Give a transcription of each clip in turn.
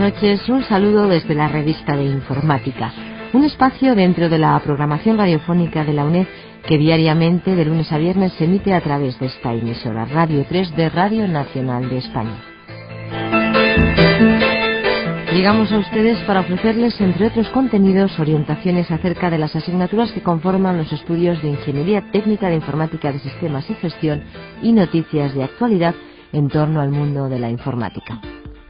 noches, un saludo desde la revista de Informática, un espacio dentro de la programación radiofónica de la UNED que diariamente, de lunes a viernes, se emite a través de esta emisora Radio 3 de Radio Nacional de España. Llegamos a ustedes para ofrecerles, entre otros contenidos, orientaciones acerca de las asignaturas que conforman los estudios de Ingeniería Técnica de Informática de Sistemas y Gestión y noticias de actualidad en torno al mundo de la informática.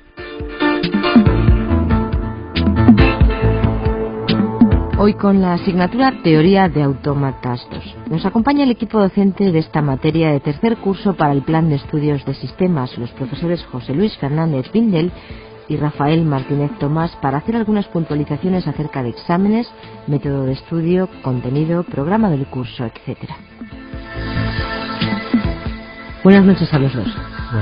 Hoy con la asignatura Teoría de Autómatas 2. Nos acompaña el equipo docente de esta materia de tercer curso para el Plan de Estudios de Sistemas, los profesores José Luis Fernández Bindel y Rafael Martínez Tomás, para hacer algunas puntualizaciones acerca de exámenes, método de estudio, contenido, programa del curso, etc. Buenas noches a los dos.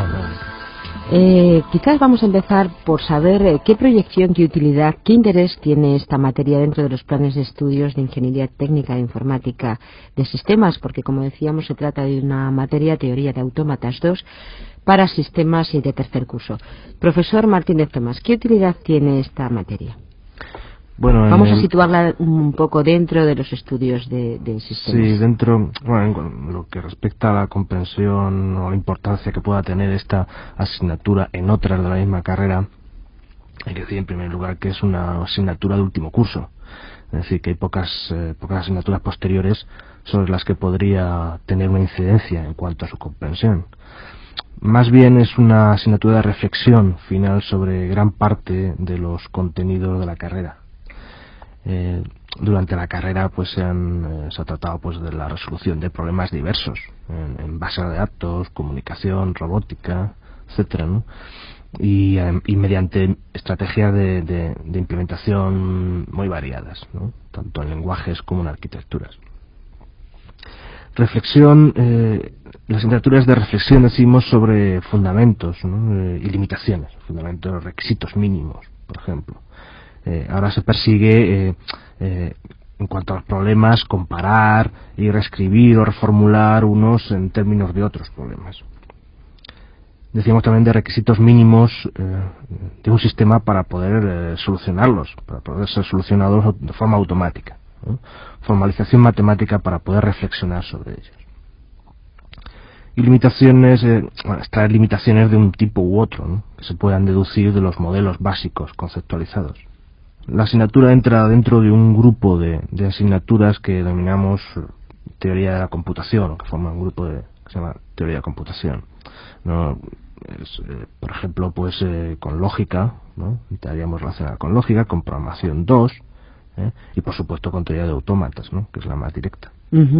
Quizás vamos a empezar por saber qué proyección, qué utilidad, qué interés tiene esta materia dentro de los planes de estudios de Ingeniería Técnica de Informática de Sistemas, porque, como decíamos, se trata de una materia, Teoría de Autómatas 2, para sistemas y de tercer curso. Profesor Martínez Tomás, ¿qué utilidad tiene esta materia? Bueno, vamos a situarla un poco dentro de los estudios de sistemas. Sí, dentro, en lo que respecta a la comprensión o la importancia que pueda tener esta asignatura en otras de la misma carrera, hay que decir en primer lugar que es una asignatura de último curso. Es decir, que hay pocas asignaturas posteriores sobre las que podría tener una incidencia en cuanto a su comprensión. Más bien es una asignatura de reflexión final sobre gran parte de los contenidos de la carrera. Durante la carrera pues se ha tratado pues de la resolución de problemas diversos en base de datos, comunicación, robótica, etcétera, ¿no? Y mediante estrategias de implementación muy variadas, ¿no? Tanto en lenguajes como en arquitecturas. Reflexión, las asignaturas de reflexión decimos sobre fundamentos, ¿no? Y limitaciones, fundamentos, requisitos mínimos, por ejemplo. Ahora se persigue, en cuanto a los problemas, comparar y reescribir o reformular unos en términos de otros problemas. Decíamos también de requisitos mínimos de un sistema para poder solucionarlos, para poder ser solucionados de forma automática, ¿no? Formalización matemática para poder reflexionar sobre ellos. Y limitaciones, extraer limitaciones de un tipo u otro, ¿no? Que se puedan deducir de los modelos básicos conceptualizados. La asignatura entra dentro de un grupo de asignaturas que denominamos teoría de la computación, que forma un grupo que se llama teoría de computación, ¿no? Por ejemplo, pues con lógica, ¿no? Estaríamos relacionada con lógica, con programación 2, y por supuesto con teoría de autómatas, ¿no? Que es la más directa.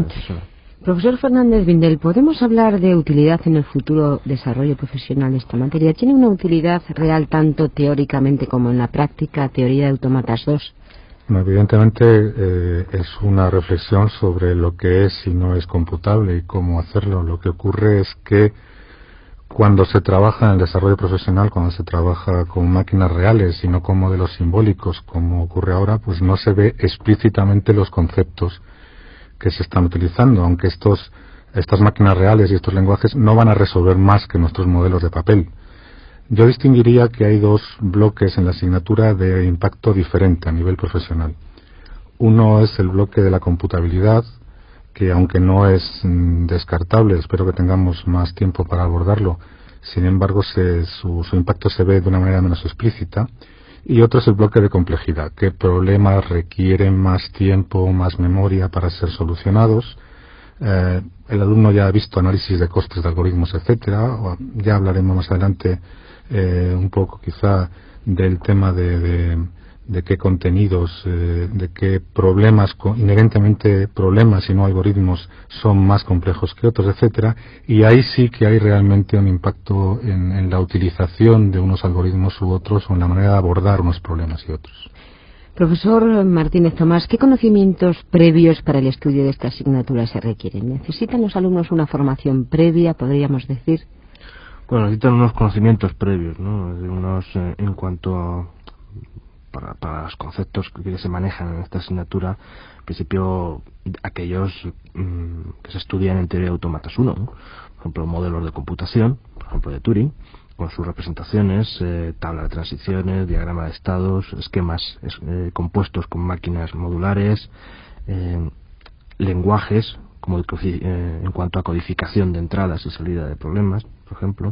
Profesor Fernández Bindel, ¿podemos hablar de utilidad en el futuro desarrollo profesional de esta materia? ¿Tiene una utilidad real tanto teóricamente como en la práctica, teoría de autómatas 2? No, evidentemente es una reflexión sobre lo que es y no es computable y cómo hacerlo. Lo que ocurre es que cuando se trabaja en el desarrollo profesional, cuando se trabaja con máquinas reales y no con modelos simbólicos, como ocurre ahora, pues no se ve explícitamente los conceptos que se están utilizando, aunque estas máquinas reales y estos lenguajes no van a resolver más que nuestros modelos de papel. Yo distinguiría que hay dos bloques en la asignatura de impacto diferente a nivel profesional. Uno es el bloque de la computabilidad, que aunque no es descartable, espero que tengamos más tiempo para abordarlo, sin embargo su impacto se ve de una manera menos explícita. Y otro es el bloque de complejidad, qué problemas requieren más tiempo, más memoria para ser solucionados. El alumno ya ha visto análisis de costes de algoritmos, etcétera. Ya hablaremos más adelante un poco quizá del tema de qué contenidos, de qué problemas, inherentemente problemas y no algoritmos, son más complejos que otros, etcétera. Y ahí sí que hay realmente un impacto en la utilización de unos algoritmos u otros o en la manera de abordar unos problemas y otros. Profesor Martínez Tomás, ¿qué conocimientos previos para el estudio de esta asignatura se requieren? ¿Necesitan los alumnos una formación previa, podríamos decir? Bueno, necesitan unos conocimientos previos, ¿no? En cuanto para los conceptos que se manejan en esta asignatura, en principio aquellos que se estudian en teoría de autómatas 1, ¿no? Por ejemplo, modelos de computación, por por ejemplo, de Turing, con sus representaciones, tabla de transiciones, diagrama de estados, esquemas compuestos con máquinas modulares, lenguajes como en cuanto a codificación de entradas y salida de problemas, por ejemplo.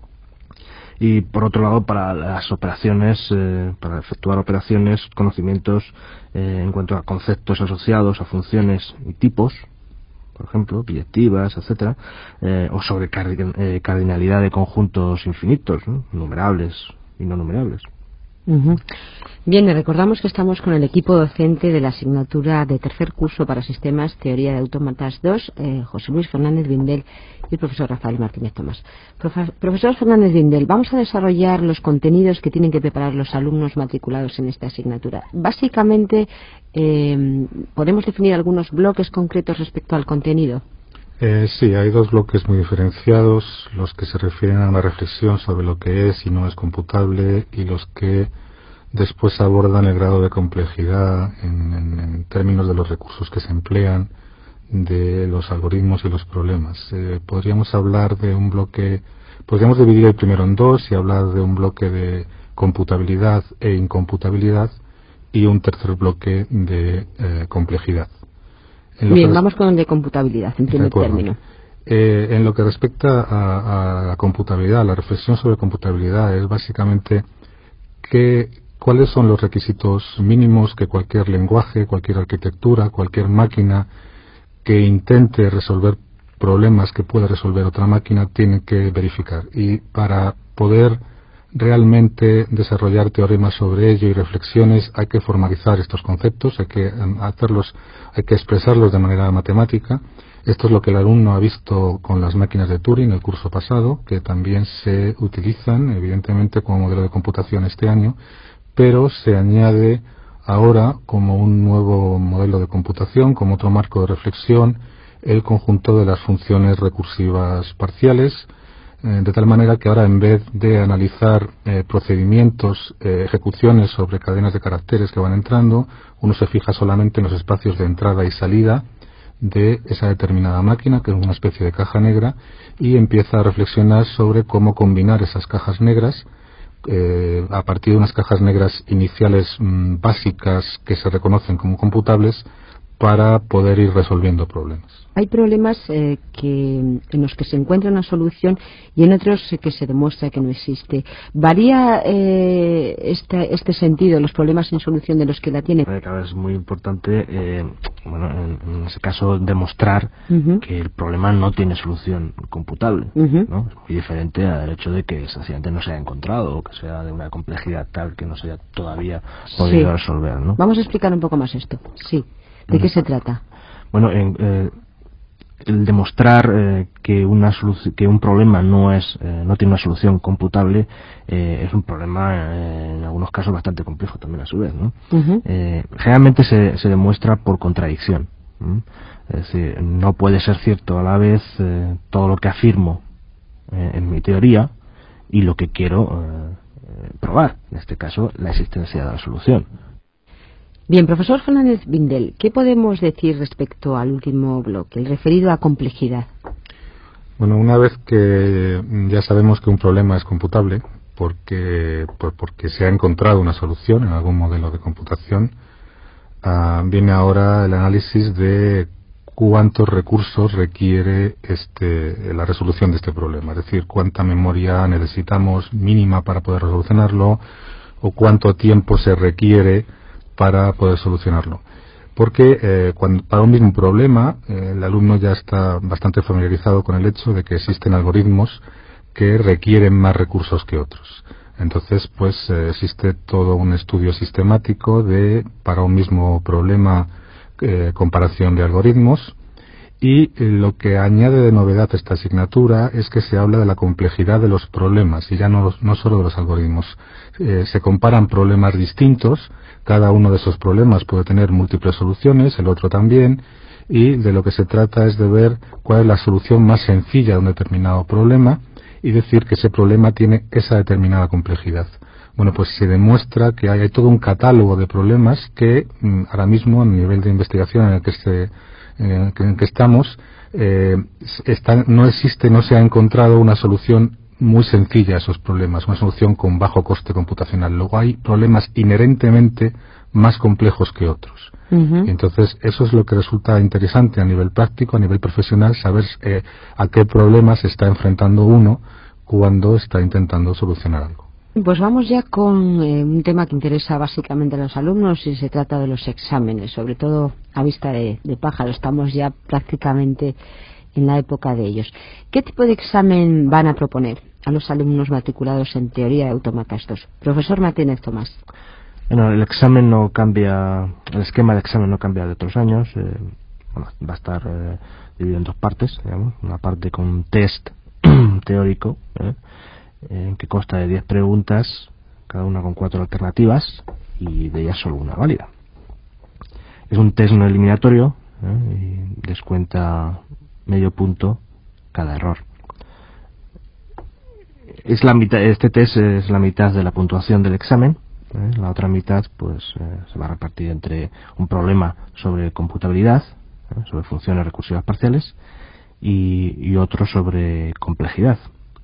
Y por otro lado, para las operaciones, para efectuar operaciones, conocimientos en cuanto a conceptos asociados a funciones y tipos, por ejemplo, biyectivas, etcétera, o sobre cardinalidad de conjuntos infinitos, ¿no? Numerables y no numerables. Uh-huh. Bien, recordamos que estamos con el equipo docente de la asignatura de tercer curso para Sistemas Teoría de Autómatas 2, José Luis Fernández Bindel y el profesor Rafael Martínez Tomás. Profesor Fernández Bindel, vamos a desarrollar los contenidos que tienen que preparar los alumnos matriculados en esta asignatura. Básicamente, ¿podemos definir algunos bloques concretos respecto al contenido? Sí, hay dos bloques muy diferenciados, los que se refieren a una reflexión sobre lo que es y no es computable, y los que después abordan el grado de complejidad en términos de los recursos que se emplean, de los algoritmos y los problemas. Podríamos hablar de un bloque, podríamos dividir el primero en dos y hablar de un bloque de computabilidad e incomputabilidad y un tercer bloque de complejidad. Bien, vamos con el de computabilidad, en primer término. En lo que respecta a la computabilidad, la reflexión sobre computabilidad es básicamente cuáles son los requisitos mínimos que cualquier lenguaje, cualquier arquitectura, cualquier máquina que intente resolver problemas que pueda resolver otra máquina tiene que verificar. Y para poder realmente desarrollar teoremas sobre ello y reflexiones hay que formalizar estos conceptos, hay que expresarlos de manera matemática. Esto es lo que el alumno ha visto con las máquinas de Turing el curso pasado, que también se utilizan evidentemente como modelo de computación este año, pero se añade ahora como un nuevo modelo de computación, como otro marco de reflexión, el conjunto de las funciones recursivas parciales, de tal manera que ahora, en vez de analizar procedimientos, ejecuciones sobre cadenas de caracteres que van entrando, uno se fija solamente en los espacios de entrada y salida de esa determinada máquina, que es una especie de caja negra, y empieza a reflexionar sobre cómo combinar esas cajas negras a partir de unas cajas negras iniciales básicas que se reconocen como computables para poder ir resolviendo problemas. Hay problemas en los que se encuentra una solución y en otros que se demuestra que no existe. ¿Varía este sentido, los problemas sin solución de los que la tienen? Es muy importante, en ese caso, demostrar que el problema no tiene solución computable, ¿no? Es muy diferente al hecho de que sencillamente no se haya encontrado o que sea de una complejidad tal que no se haya todavía podido resolver, ¿no? Vamos a explicar un poco más esto. Sí. ¿De qué se trata? Bueno, el demostrar que un problema no tiene una solución computable es un problema en algunos casos bastante complejo también a su vez, ¿no? Generalmente se demuestra por contradicción, es decir, no puede ser cierto a la vez todo lo que afirmo en mi teoría y lo que quiero probar, en este caso la existencia de la solución. Bien, profesor Fernández Bindel, ¿qué podemos decir respecto al último bloque, el referido a complejidad? Bueno, una vez que ya sabemos que un problema es computable, porque se ha encontrado una solución en algún modelo de computación, viene ahora el análisis de cuántos recursos requiere la resolución de este problema, es decir, cuánta memoria necesitamos mínima para poder solucionarlo o cuánto tiempo se requiere para poder solucionarlo. Porque para un mismo problema el alumno ya está bastante familiarizado con el hecho de que existen algoritmos que requieren más recursos que otros. Entonces, existe todo un estudio sistemático para un mismo problema, comparación de algoritmos, y lo que añade de novedad a esta asignatura es que se habla de la complejidad de los problemas y ya no solo de los algoritmos. Se comparan problemas distintos, cada uno de esos problemas puede tener múltiples soluciones, el otro también, y de lo que se trata es de ver cuál es la solución más sencilla de un determinado problema y decir que ese problema tiene esa determinada complejidad. Bueno, pues se demuestra que hay todo un catálogo de problemas que ahora mismo, a nivel de investigación en el que estamos, no se ha encontrado una solución muy sencilla a esos problemas, una solución con bajo coste computacional. Luego hay problemas inherentemente más complejos que otros. Y entonces eso es lo que resulta interesante a nivel práctico, a nivel profesional, saber a qué problemas se está enfrentando uno cuando está intentando solucionar algo. Pues vamos ya con un tema que interesa básicamente a los alumnos, y se trata de los exámenes, sobre todo a vista de pájaro. Estamos ya prácticamente en la época de ellos. ¿Qué tipo de examen van a proponer a los alumnos matriculados en teoría de autómatas 2? Profesor Martínez Tomás. Bueno, el examen no cambia, el esquema de examen no cambia de otros años. Va a estar dividido en dos partes, digamos. Una parte con un test teórico, que consta de 10 preguntas, cada una con 4 alternativas, y de ellas solo una válida. Es un test no eliminatorio, y descuenta medio punto cada error. Es la mitad, este test es la mitad de la puntuación del examen. La otra mitad pues se va a repartir entre un problema sobre computabilidad, sobre funciones recursivas parciales, y otro sobre complejidad.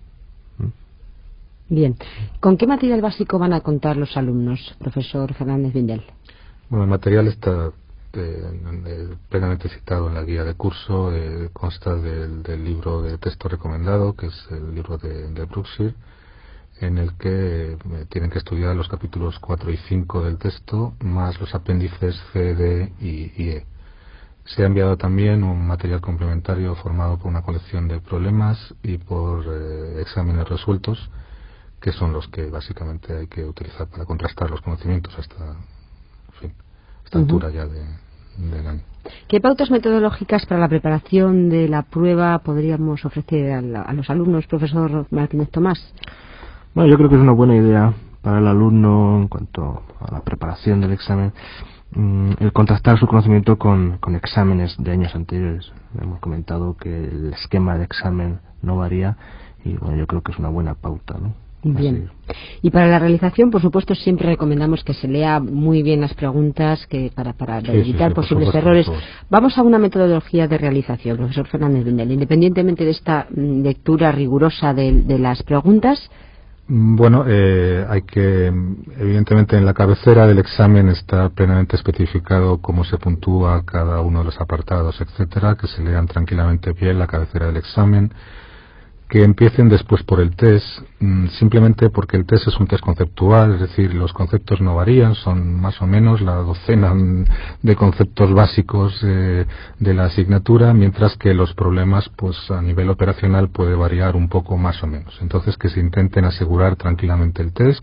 Bien. ¿Con qué material básico van a contar los alumnos, profesor Fernández Vindel? Bueno, el material está plenamente citado en la guía de curso, consta del libro de texto recomendado, que es el libro de Brookshire, en el que tienen que estudiar los capítulos 4 y 5 del texto, más los apéndices C, D y E. Se ha enviado también un material complementario formado por una colección de problemas y por exámenes resueltos, que son los que básicamente hay que utilizar para contrastar los conocimientos hasta esta altura ya del año. ¿Qué pautas metodológicas para la preparación de la prueba podríamos ofrecer a los alumnos, profesor Martínez Tomás? Bueno, yo creo que es una buena idea para el alumno en cuanto a la preparación del examen, el contrastar su conocimiento con exámenes de años anteriores. Hemos comentado que el esquema de examen no varía, y bueno, yo creo que es una buena pauta, ¿no? Bien. Y para la realización, por supuesto, siempre recomendamos que se lea muy bien las preguntas, que para evitar posibles errores. Vamos a una metodología de realización, profesor Fernández Vindel. Independientemente de esta lectura rigurosa de las preguntas. Bueno, hay que, evidentemente, en la cabecera del examen está plenamente especificado cómo se puntúa cada uno de los apartados, etcétera, que se lean tranquilamente bien la cabecera del examen, que empiecen después por el test, simplemente porque el test es un test conceptual, es decir, los conceptos no varían, son más o menos la docena de conceptos básicos de la asignatura, mientras que los problemas, pues a nivel operacional puede variar un poco más o menos. Entonces, que se intenten asegurar tranquilamente el test,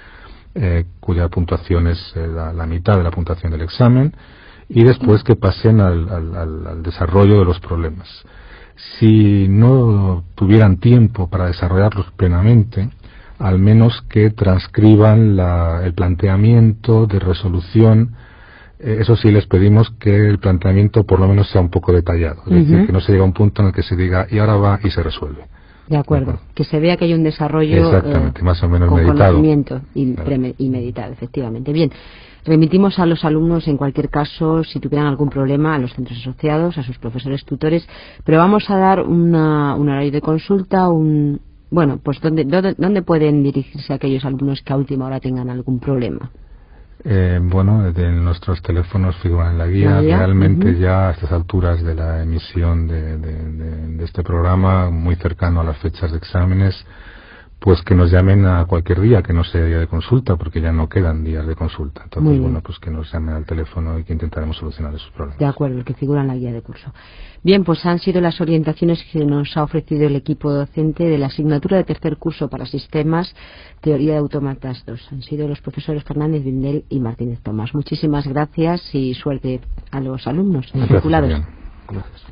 cuya puntuación es la mitad de la puntuación del examen, y después que pasen al desarrollo de los problemas. Si no tuvieran tiempo para desarrollarlos plenamente, al menos que transcriban el planteamiento de resolución. Eso sí, les pedimos que el planteamiento por lo menos sea un poco detallado, es decir, que no se llegue a un punto en el que se diga y ahora va y se resuelve. De acuerdo, que se vea que hay un desarrollo más o menos con meditado. Conocimiento y meditado, efectivamente. Bien, remitimos a los alumnos, en cualquier caso, si tuvieran algún problema, a los centros asociados, a sus profesores tutores, pero vamos a dar un horario de consulta, bueno, pues ¿dónde pueden dirigirse aquellos alumnos que a última hora tengan algún problema? Bueno, nuestros teléfonos figuran en la guía. Realmente ya a estas alturas de la emisión de este programa, muy cercano a las fechas de exámenes, pues que nos llamen a cualquier día que no sea día de consulta, porque ya no quedan días de consulta. Entonces, bueno, pues que nos llamen al teléfono y que intentaremos solucionar esos problemas. De acuerdo, que figura en la guía de curso. Bien, pues han sido las orientaciones que nos ha ofrecido el equipo docente de la asignatura de tercer curso para sistemas, teoría de autómatas 2. Han sido los profesores Fernández Vindel y Martínez Tomás. Muchísimas gracias y suerte a los alumnos matriculados. Gracias.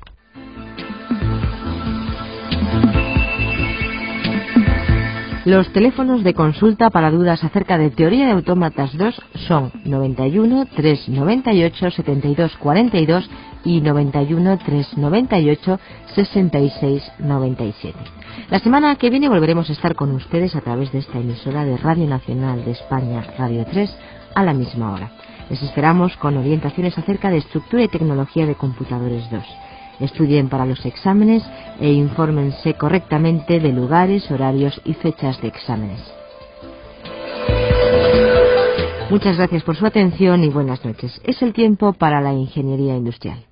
Los teléfonos de consulta para dudas acerca de teoría de autómatas 2 son 91 398 72 42 y 91 398 66 97. La semana que viene volveremos a estar con ustedes a través de esta emisora de Radio Nacional de España, Radio 3, a la misma hora. Les esperamos con orientaciones acerca de estructura y tecnología de computadores 2. Estudien para los exámenes e infórmense correctamente de lugares, horarios y fechas de exámenes. Muchas gracias por su atención y buenas noches. Es el tiempo para la ingeniería industrial.